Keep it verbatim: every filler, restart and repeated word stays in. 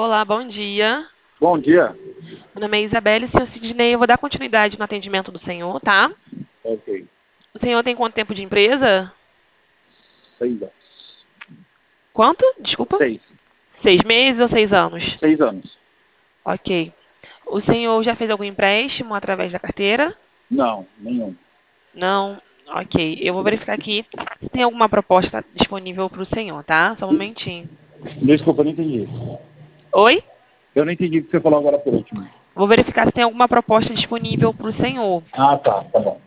Olá, bom dia. Bom dia. Meu nome é Isabelle, senhor Sidney. Eu vou dar continuidade no atendimento do senhor, tá? Ok. O senhor tem quanto tempo de empresa? Seis anos. Quanto? Desculpa? Seis. Seis meses ou seis anos? Seis anos. Ok. O senhor já fez algum empréstimo através da carteira? Não, nenhum. Não? Ok. Eu vou verificar aqui se tem alguma proposta disponível para o senhor, tá? Só um momentinho. Desculpa, eu não entendi. Oi? Eu não entendi o que você falou agora por último. Vou verificar se tem alguma proposta disponível para o senhor. Ah, tá. Tá bom.